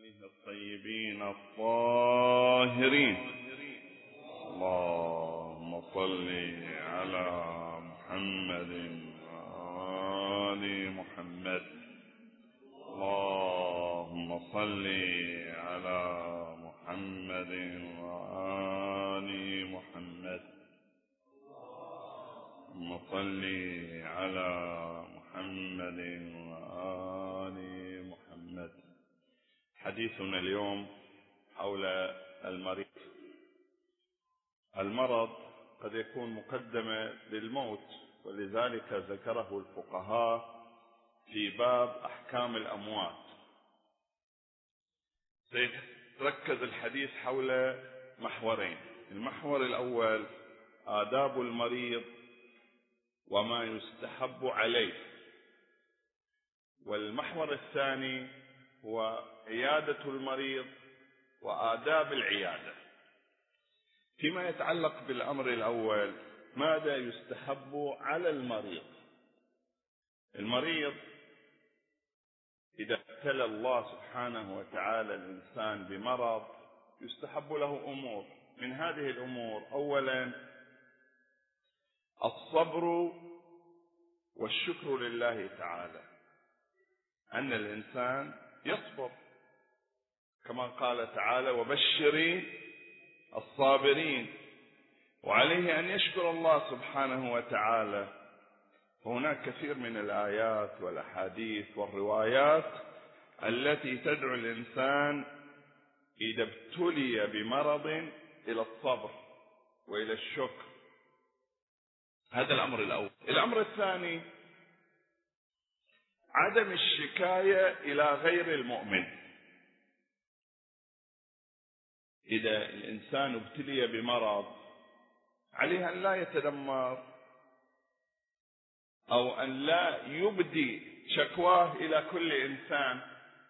الطيبين الطاهرين. اللهم صل على محمد وآل محمد. اللهم صل على محمد وآل محمد. اللهم صل على محمد وآل محمد. حديثنا اليوم حول المريض. المرض قد يكون مقدمة للموت، ولذلك ذكره الفقهاء في باب أحكام الأموات. سيتركز الحديث حول محورين: المحور الأول آداب المريض وما يستحب عليه، والمحور الثاني هو عيادة المريض وآداب العيادة. فيما يتعلق بالأمر الأول، ماذا يستحب على المريض؟ المريض إذا ابتلى الله سبحانه وتعالى الإنسان بمرض يستحب له أمور. من هذه الأمور: أولا الصبر والشكر لله تعالى، أن الإنسان يصبر كما قال تعالى: وبشر الصابرين. وعليه أن يشكر الله سبحانه وتعالى. هناك كثير من الآيات والأحاديث والروايات التي تدعو الإنسان إذا ابتلي بمرض إلى الصبر وإلى الشكر. هذا الأمر الأول. الأمر الثاني عدم الشكاية إلى غير المؤمن. إذا الإنسان ابتلي بمرض عليه أن لا يتذمر أو أن لا يبدي شكواه إلى كل إنسان.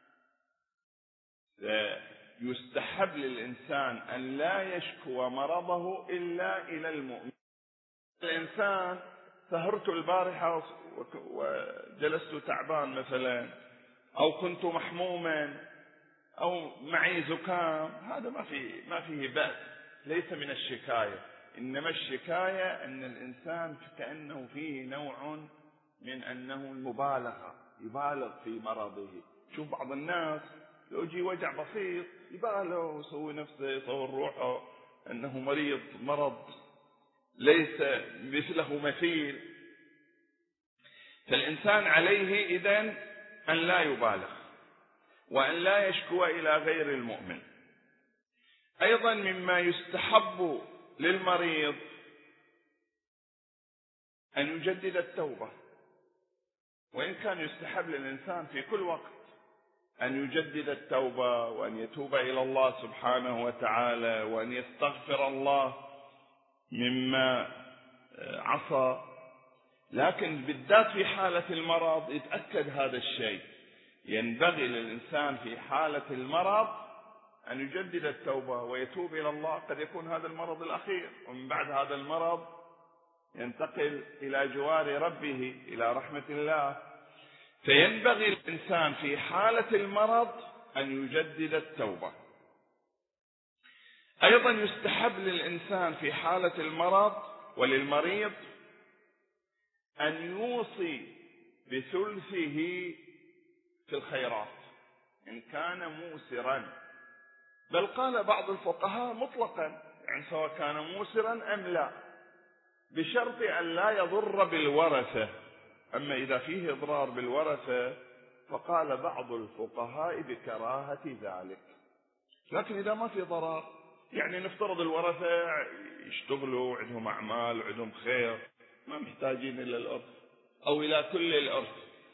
يستحب للإنسان أن لا يشكو مرضه إلا إلى المؤمن. الإنسان سهرت البارحة وجلست تعبان مثلا، أو كنت محموما، أو معي زكام، هذا ما فيه بأس، ليس من الشكاية. إنما الشكاية أن الإنسان كأنه فيه نوع من أنه المبالغة، يبالغ في مرضه. شوف بعض الناس لو يجي وجع بسيط يبالغ ويسوي نفسه، يصور روحه أنه مريض مرض ليس مثله مثيل. فالإنسان عليه إذن أن لا يبالغ وأن لا يشكو إلى غير المؤمن. أيضا مما يستحب للمريض أن يجدد التوبة، وإن كان يستحب للإنسان في كل وقت أن يجدد التوبة وأن يتوب إلى الله سبحانه وتعالى وأن يستغفر الله مما عصى. لكن بالذات في حالة المرض يتأكد هذا الشيء. ينبغي للإنسان في حالة المرض أن يجدد التوبة ويتوب إلى الله. قد يكون هذا المرض الأخير، ومن بعد هذا المرض ينتقل إلى جوار ربه، إلى رحمة الله. فينبغي للإنسان في حالة المرض أن يجدد التوبة. أيضا يستحب للإنسان في حالة المرض وللمريض أن يوصي بثلثه في الخيرات إن كان موسرا. بل قال بعض الفقهاء مطلقا، يعني سواء كان موسرا أم لا، بشرط أن لا يضر بالورثة. أما إذا فيه إضرار بالورثة فقال بعض الفقهاء بكراهة ذلك. لكن إذا ما في ضرر، يعني نفترض الورثة يشتغلوا، عندهم أعمال، عندهم خير، ما محتاجين إلى الإرث أو إلى كل الإرث،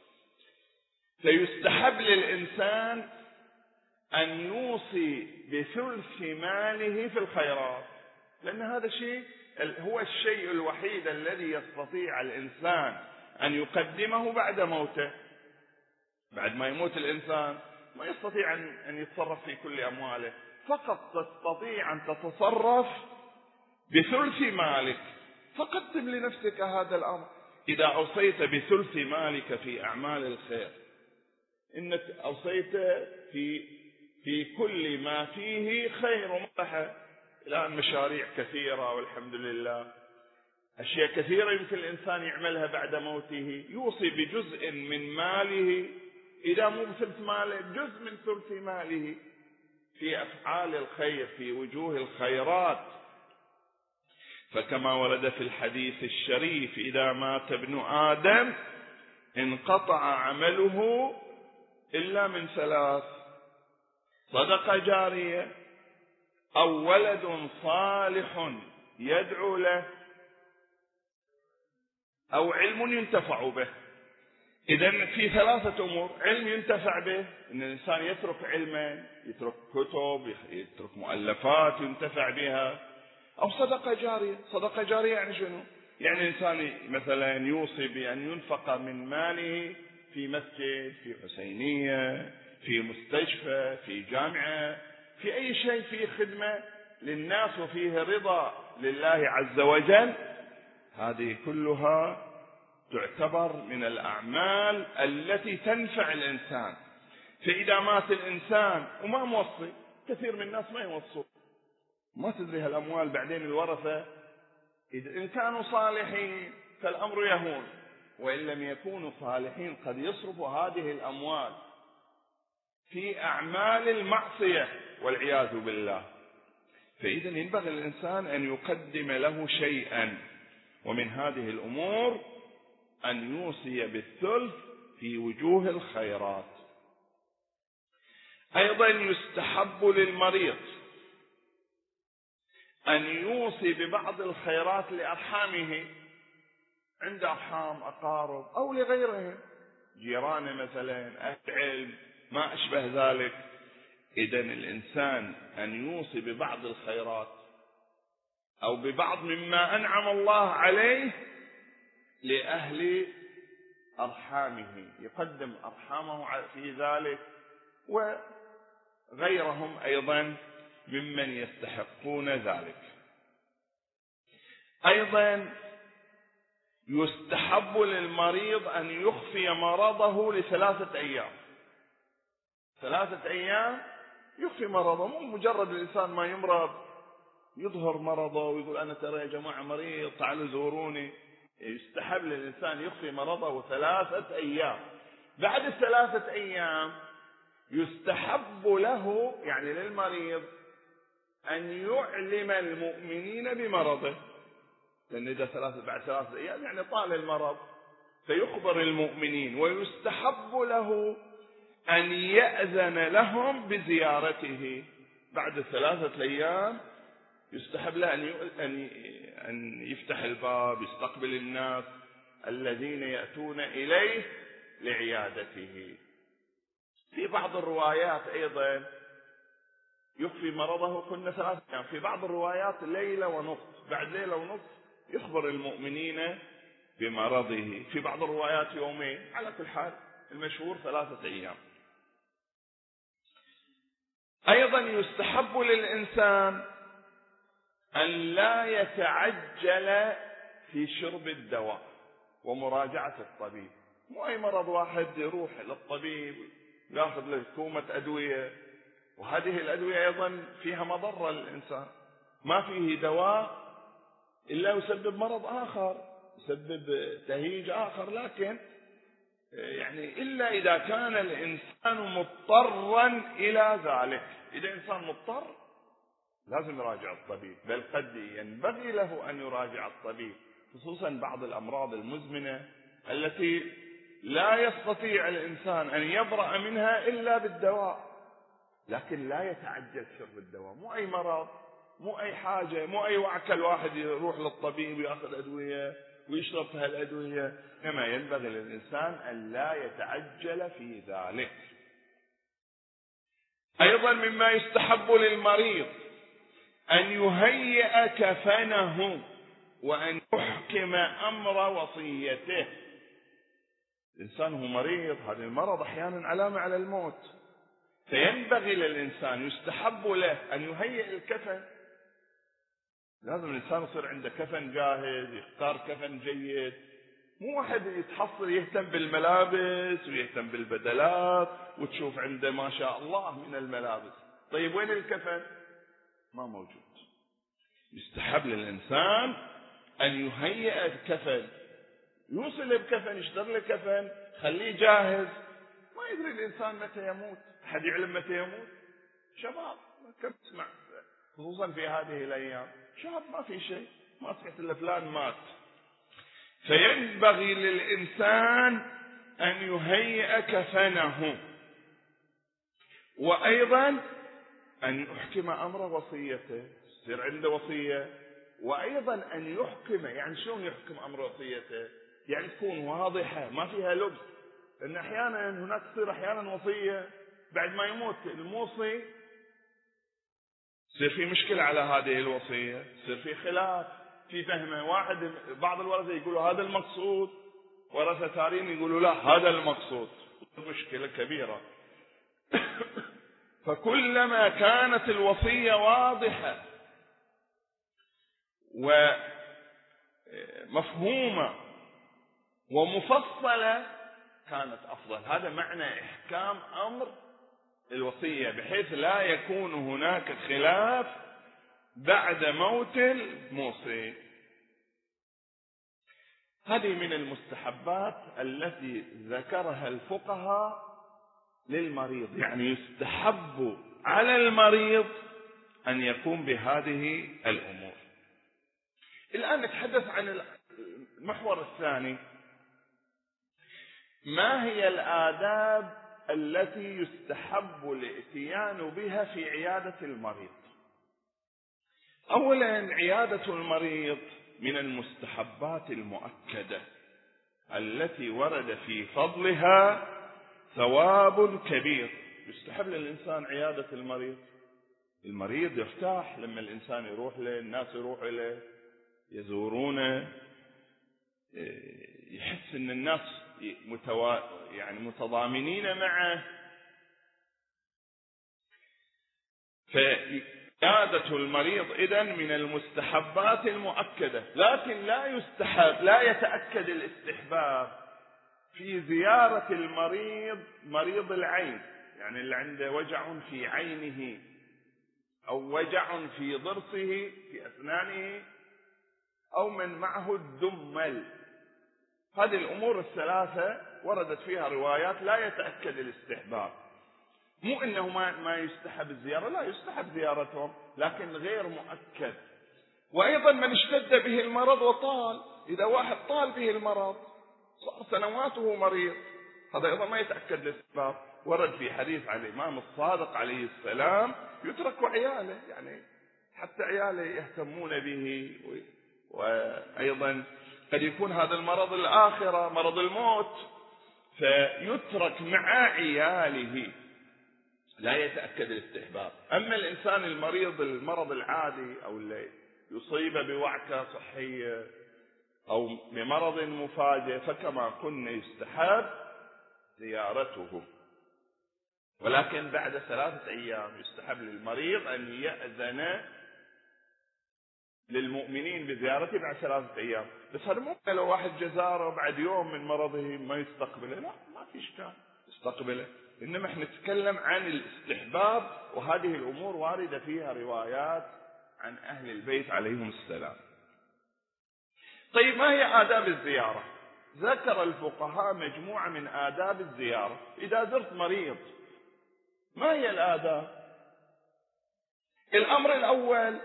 فيستحب للإنسان أن يوصي بثلث ماله في الخيرات، لأن هذا الشيء هو الشيء الوحيد الذي يستطيع الإنسان أن يقدمه بعد موته. بعد ما يموت الإنسان ما يستطيع أن يتصرف في كل أمواله، فقط تستطيع أن تتصرف بثلث مالك. فقدم لنفسك هذا الأمر. إذا أوصيت بثلث مالك في أعمال الخير، إنك أوصيت في في كل ما فيه خير ومصلحة. الآن مشاريع كثيرة والحمد لله، أشياء كثيرة يمكن الإنسان يعملها بعد موته، يوصي بجزء من ماله، إذا مو بثلث ماله جزء من ثلث ماله في أفعال الخير، في وجوه الخيرات. فكما ورد في الحديث الشريف: إذا مات ابن آدم انقطع عمله إلا من ثلاث: صدقة جارية، أو ولد صالح يدعو له، أو علم ينتفع به. إذن في ثلاثة أمور: علم ينتفع به، إن الإنسان يترك علما، يترك كتب، يترك مؤلفات ينتفع بها، أو صدقة جارية. صدقة جارية يعني شنو؟ يعني الإنسان مثلا يوصي بأن ينفق من ماله في مسجد، في حسينية، في مستشفى، في جامعة، في أي شيء فيه خدمة للناس وفيه رضا لله عز وجل. هذه كلها تعتبر من الأعمال التي تنفع الإنسان. فإذا مات الإنسان وما موصي، كثير من الناس ما يوصوا، ما تدري هالأموال بعدين الورثة إن كانوا صالحين فالأمر يهون، وإن لم يكونوا صالحين قد يصرفوا هذه الأموال في أعمال المعصية والعياذ بالله. فإذا ينبغي الإنسان أن يقدم له شيئا، ومن هذه الأمور أن يوصي بالثلث في وجوه الخيرات. أيضا يستحب للمريض أن يوصي ببعض الخيرات لأرحامه، عند أرحام أقارب أو لغيرهم، جيرانه مثلا، أهل علم، ما أشبه ذلك. إذن الإنسان أن يوصي ببعض الخيرات أو ببعض مما أنعم الله عليه لأهل أرحامه، يقدم أرحامه في ذلك، وغيرهم أيضا ممن يستحقون ذلك. أيضا يستحب للمريض أن يخفي مرضه ل3 أيام. 3 أيام يخفي مرضه، مو مجرد الإنسان ما يمرض يظهر مرضه ويقول أنا ترى يا جماعة مريض تعالوا زوروني. يستحب للإنسان يخفي مرضه 3 أيام. بعد 3 أيام يستحب له، يعني للمريض، أن يعلم المؤمنين بمرضه، لأن إذا بعد 3 أيام يعني طال المرض، فيخبر المؤمنين. ويستحب له أن يأذن لهم بزيارته بعد 3 أيام. يستحب له أن يفتح الباب، يستقبل الناس الذين يأتون إليه لعيادته. في بعض الروايات أيضا يخفي مرضه كل 3 أيام، في بعض الروايات ليلة ونصف، بعد ليلة ونصف يخبر المؤمنين بمرضه، في بعض الروايات يومين. على كل حال المشهور 3 أيام. أيضا يستحب للإنسان أن لا يتعجل في شرب الدواء ومراجعة الطبيب. مو أي مرض واحد يروح للطبيب يأخذ له كومة أدوية، وهذه الأدوية أيضا فيها مضرة للإنسان. ما فيه دواء إلا يسبب مرض آخر، يسبب تهيج آخر، لكن يعني إلا إذا كان الإنسان مضطرا إلى ذلك. إذا إنسان مضطر لازم يراجع الطبيب، بل قد ينبغي له أن يراجع الطبيب، خصوصا بعض الأمراض المزمنة التي لا يستطيع الإنسان أن يبرأ منها إلا بالدواء. لكن لا يتعجل شرب الدواء، مو أي مرض، مو أي حاجة، مو أي وعكة الواحد يروح للطبيب ويأخذ أدوية ويشرب هالأدوية. كما ينبغي للإنسان أن لا يتعجل في ذلك. أيضا مما يستحب للمريض أن يهيئ كفنه وأن يحكم أمر وصيته. الإنسان هو مريض، هذا المرض أحيانا علامة على الموت، فينبغي للإنسان يستحب له أن يهيئ الكفن. لازم الإنسان يصير عنده كفن جاهز، يختار كفن جيد، مو واحد يتحصل يهتم بالملابس ويهتم بالبدلات وتشوف عنده ما شاء الله من الملابس. طيب وين الكفن؟ ما موجود. يستحب للإنسان أن يهيئ الكفن، يوصل بكفن، يشتري له كفن، خليه جاهز. ما يدري الإنسان متى يموت، أحد يعلم متى يموت؟ شباب كم تسمع خصوصا في هذه الأيام، شاب ما في شيء، ما سمعت إلا فلان مات. فينبغي للإنسان أن يهيئ كفنه، وأيضا أن يحكم أمر وصيته، يصير عنده وصية، وأيضا أن يحكم. يعني شلون يحكم أمر وصيته؟ يعني تكون واضحة ما فيها لبس، لأن أحيانا هناك تصير أحيانا وصية بعد ما يموت الموصي يصير في مشكلة على هذه الوصية، يصير في خلاف في فهمه. واحد بعض الورثة يقولوا هذا المقصود، ورثة ثانيين يقولوا لا هذا المقصود، مشكلة كبيرة. فكلما كانت الوصية واضحة ومفهومة ومفصلة كانت أفضل. هذا معنى إحكام أمر الوصية، بحيث لا يكون هناك خلاف بعد موت الموصي. هذه من المستحبات التي ذكرها الفقهاء للمريض. يعني يستحب على المريض أن يقوم بهذه الأمور. الآن نتحدث عن المحور الثاني، ما هي الآداب التي يستحب الاتيان بها في عيادة المريض؟ أولا، عيادة المريض من المستحبات المؤكدة التي ورد في فضلها ثواب كبير. يستحب للإنسان عيادة المريض. المريض يرتاح لما الإنسان يروح له، الناس يروح له يزورونه، يحس أن الناس يعني متضامنين معه. فعيادة المريض إذن من المستحبات المؤكدة، لكن لا يتأكد الاستحباب في زيارة المريض، مريض العين، يعني اللي عنده وجع في عينه أو وجع في ضرسه في أسنانه أو من معه الدمل. هذه الأمور الثلاثة وردت فيها روايات لا يتأكد الاستحباب. مو إنه ما يستحب الزيارة، لا يستحب زيارتهم، لكن غير مؤكد. وأيضا من اشتد به المرض وطال، إذا واحد طال به المرض صار سنواته مريض، هذا أيضا ما يتأكد الاستحباب. ورد في حديث عن الإمام الصادق عليه السلام يترك عياله، يعني حتى عياله يهتمون به. وأيضا قد يكون هذا المرض الآخرة، مرض الموت، فيترك مع عياله، لا يتأكد الاستحباب. أما الإنسان المريض المرض العادي أو اللي يصيب بوعكة صحية أو بمرض مفاجئ، فكما قلنا يستحب زيارته، ولكن بعد 3 أيام يستحب للمريض أن يأذن للمؤمنين بزيارته بعد 3 أيام. بس هذا مو لو واحد جزاره بعد يوم من مرضه ما يستقبله، لا ما في إشكال يستقبله. إنما احنا نتكلم عن الاستحباب، وهذه الأمور واردة فيها روايات عن أهل البيت عليهم السلام. طيب ما هي آداب الزيارة؟ ذكر الفقهاء مجموعة من آداب الزيارة. إذا زرت مريض ما هي الآداب؟ الأمر الأول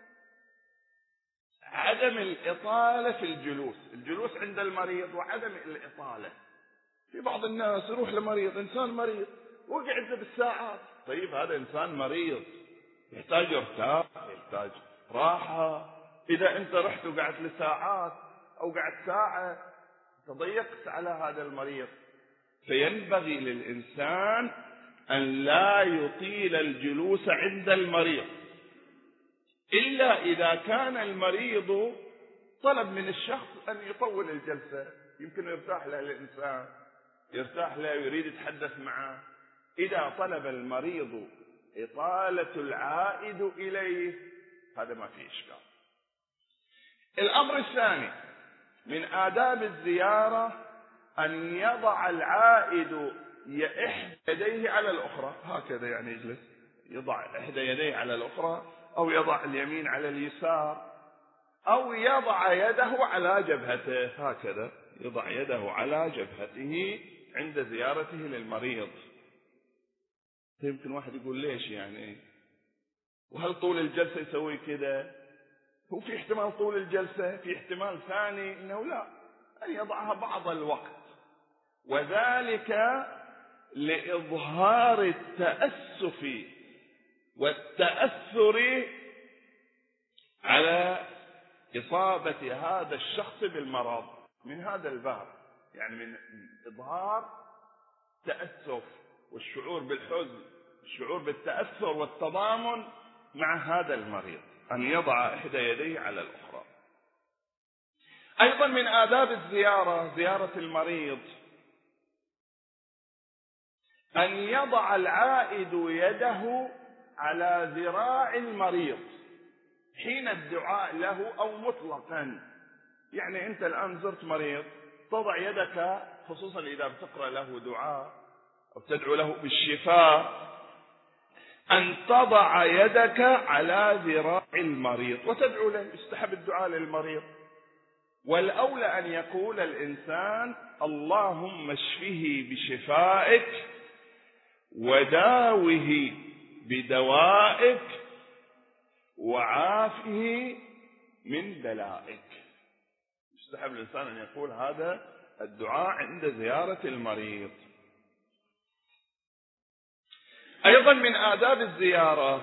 عدم الإطالة في الجلوس عند المريض، وعدم الإطالة. في بعض الناس يروح لمريض، إنسان مريض وقعد بالساعات. طيب هذا إنسان مريض يحتاج يرتاح، يحتاج راحة. إذا أنت رحت وقعدت لساعات أو قعدت ساعة تضيقت على هذا المريض. فينبغي للإنسان أن لا يطيل الجلوس عند المريض، إلا إذا كان المريض طلب من الشخص أن يطول الجلسة، يمكن يرتاح له الإنسان، يرتاح له يريد يتحدث معه. إذا طلب المريض إطالة العائد إليه هذا ما فيه إشكال. الأمر الثاني من آداب الزيارة أن يضع العائد إحدى يديه على الأخرى، هكذا يعني يجلس، يضع إحدى يديه على الأخرى، أو يضع اليمين على اليسار، أو يضع يده على جبهته، هكذا يضع يده على جبهته عند زيارته للمريض. يمكن واحد يقول ليش يعني، وهل طول الجلسة يسوي كده؟ هو في احتمال طول الجلسة، في احتمال ثاني انه لا، أن يضعها بعض الوقت، وذلك لإظهار التأسف والتأثر على إصابة هذا الشخص بالمرض. من هذا الباب يعني من إظهار تأسف والشعور بالحزن، الشعور بالتأثر والتضامن مع هذا المريض، أن يضع إحدى يديه على الأخرى. أيضا من آداب الزيارة، زيارة المريض، أن يضع العائد يده على ذراع المريض حين الدعاء له أو مطلقا. يعني أنت الآن زرت مريض، تضع يدك، خصوصا إذا بتقرأ له دعاء أو تدعو له بالشفاء، أن تضع يدك على ذراع المريض وتدعو له، يستحب الدعاء للمريض. والأولى أن يقول الإنسان اللهم اشفه بشفائك وداوه بدوائك وعافه من بلائك. يستحب الإنسان أن يقول هذا الدعاء عند زيارة المريض. أيضا من آداب الزيارة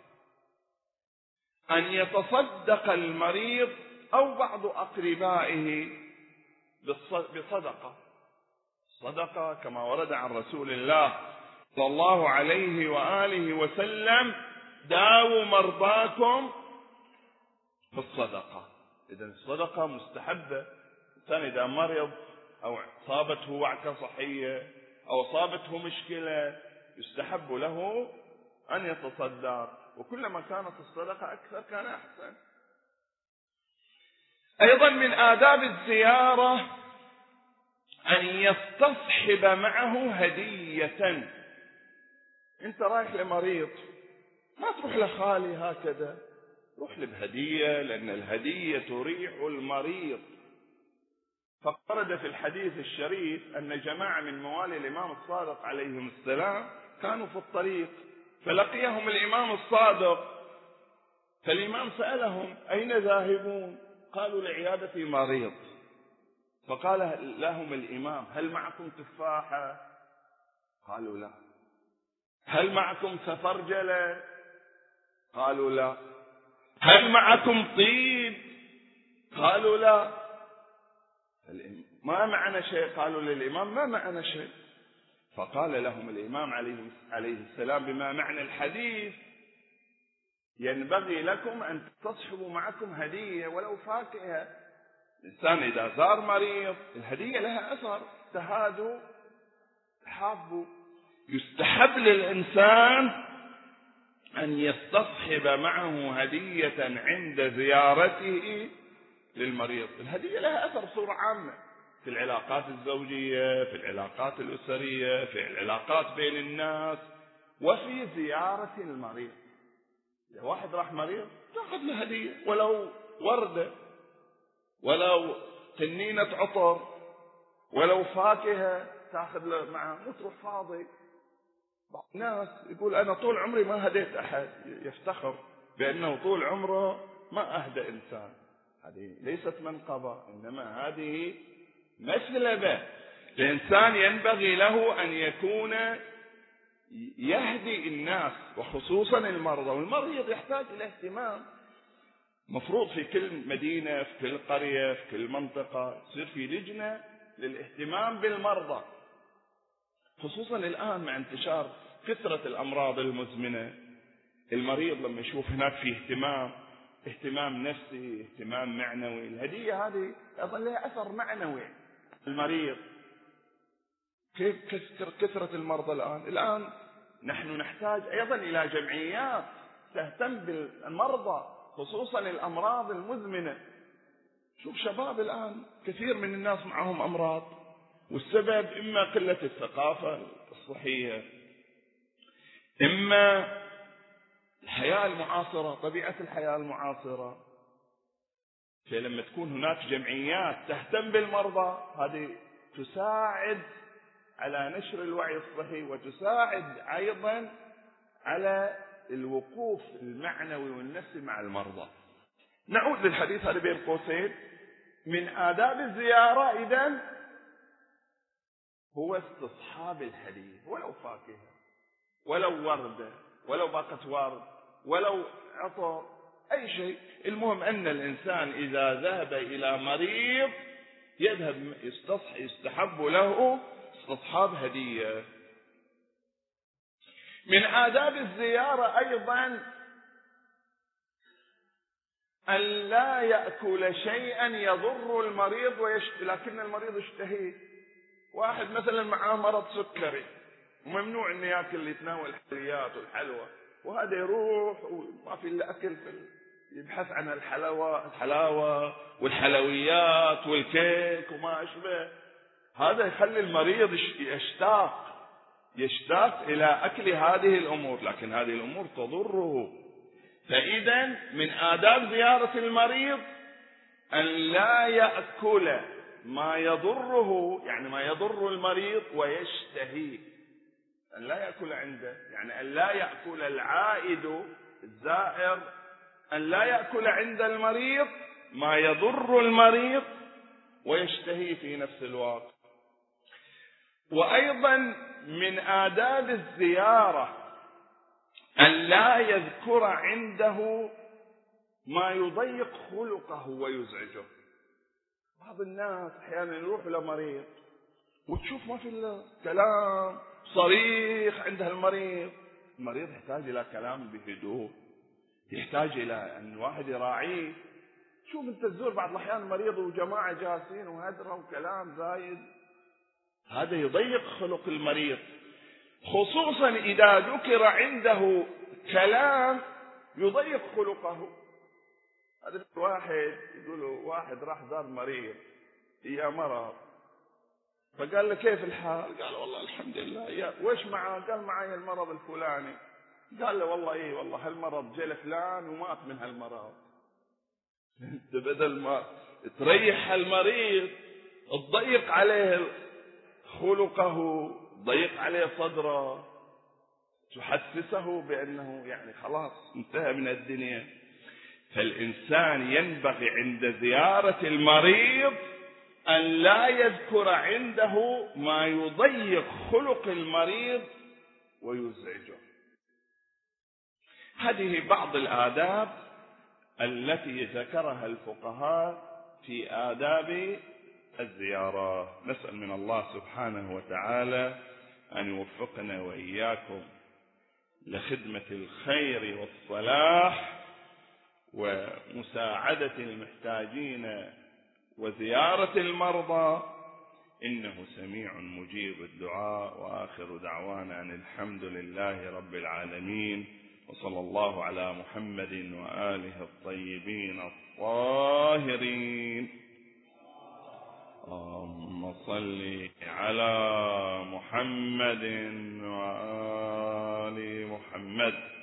أن يتصدق المريض أو بعض أقربائه بصدقة. صدقة كما ورد عن رسول الله صلى الله عليه وآله وسلم داووا مرضاكم بالصدقة. إذن الصدقة مستحبة. الإنسان إذا مرض أو أصابته وعكة صحية أو أصابته مشكلة يستحب له أن يتصدق، وكلما كانت الصدقة أكثر كان أحسن. أيضا من آداب الزيارة أن يستصحب معه هدية. أنت رايح لمريض، ما تروح لخالي هكذا، روح له بهدية، لأن الهدية تريح المريض. فورد في الحديث الشريف أن جماعة من موالي الإمام الصادق عليهم السلام كانوا في الطريق، فلقيهم الإمام الصادق، فالإمام سألهم أين ذاهبون؟ قالوا لعيادة مريض. فقال لهم الإمام هل معكم تفاحة؟ قالوا لا. هل معكم سفرجلة؟ قالوا لا. هل معكم طيب؟ قالوا لا. ما معنا شيء. قالوا للإمام ما معنا شيء. فقال لهم الإمام عليه السلام بما معنى الحديث ينبغي لكم أن تصحبوا معكم هدية ولو فاكهة. الإنسان إذا زار مريض الهدية لها أثر، تهادوا تحابوا. يستحب للإنسان أن يستصحب معه هدية عند زيارته للمريض. الهدية لها أثر بصورة عامة في العلاقات الزوجية، في العلاقات الأسرية، في العلاقات بين الناس، وفي زيارة المريض. إذا واحد راح مريض تأخذ له هدية، ولو وردة، ولو تنينة عطر، ولو فاكهة تأخذ له معه، مو تروح فاضي. بعض الناس يقول أنا طول عمري ما هديت أحد، يفتخر بأنه طول عمره ما أهدى إنسان. هذه ليست منقبة، إنما هذه مسلبة. الإنسان ينبغي له أن يكون يهدي الناس، وخصوصا المرضى. والمريض يحتاج إلى اهتمام. مفروض في كل مدينة، في كل قرية، في كل منطقة يصير في لجنة للاهتمام بالمرضى، خصوصا الآن مع انتشار كثرة الأمراض المزمنة. المريض لما يشوف هناك في اهتمام نفسي، اهتمام معنوي، الهدية هذه أيضا لها أثر معنوي. المريض كيف كثرة المرضى الآن نحن نحتاج أيضا إلى جمعيات تهتم بالمرضى، خصوصا الأمراض المزمنة. شوف شباب الآن كثير من الناس معهم أمراض، والسبب إما قلة الثقافة الصحية، إما الحياة المعاصرة، طبيعة الحياة المعاصرة. فلما تكون هناك جمعيات تهتم بالمرضى، هذه تساعد على نشر الوعي الصحي، وتساعد أيضا على الوقوف المعنوي والنفسي مع المرضى. نعود للحديث هذا بين قوسين. من آداب الزيارة إذن هو استصحاب الهدية، ولو فاكهة، ولو وردة، ولو باقة ورد، ولو عطر، أي شيء. المهم أن الإنسان إذا ذهب إلى مريض يستحب له استصحاب هدية. من آداب الزيارة أيضا أن لا يأكل شيئا يضر المريض لكن المريض يشتهيه. واحد مثلا معاه مرض سكري، وممنوع أن يأكل، يتناول الحلويات والحلوى، وهذا يروح وما في إلا أكل، يبحث عن الحلاوة والحلويات والكيك وما أشبه. هذا يخلي المريض يشتاق إلى أكل هذه الأمور، لكن هذه الأمور تضره. فإذا من آداب زيارة المريض أن لا يأكل ما يضره، يعني ما يضر المريض ويشتهي، أن لا يأكل عنده، يعني أن لا يأكل العائد الزائر، أن لا يأكل عند المريض ما يضر المريض ويشتهي في نفس الوقت. وأيضا من آداب الزيارة أن لا يذكر عنده ما يضيق خلقه ويزعجه. بعض الناس أحيانا يروح لمريض وتشوف ما في إلا كلام صريخ عند المريض يحتاج إلى كلام بهدوء، يحتاج إلى أن واحد يراعيه. شوف أنت تزور بعض الأحيان مريض وجماعة جالسين وهدرة وكلام زايد، هذا يضيق خلق المريض، خصوصا إذا ذكر عنده كلام يضيق خلقه. هذا واحد يقولوا واحد راح زار مريض يا مرض، فقال له كيف الحال؟ قال والله الحمد لله. وإيش معاه؟ قال معي المرض الفلاني. قال له والله إيه والله هالمرض جاء فلان ومات من هالمرض. انت بدل ما تريح المريض تضيق عليه خلقه، تضيق عليه صدره، تحسسه بأنه يعني خلاص انتهى من الدنيا. فالإنسان ينبغي عند زيارة المريض أن لا يذكر عنده ما يضيق خلق المريض ويزعجه. هذه بعض الآداب التي ذكرها الفقهاء في آداب الزيارة. نسأل من الله سبحانه وتعالى أن يوفقنا وإياكم لخدمة الخير والصلاح ومساعدة المحتاجين وزيارة المرضى، إنه سميع مجيب الدعاء. وآخر دعوانا أن الحمد لله رب العالمين، وصلى الله على محمد وآله الطيبين الطاهرين. اللهم صل على محمد وآل محمد.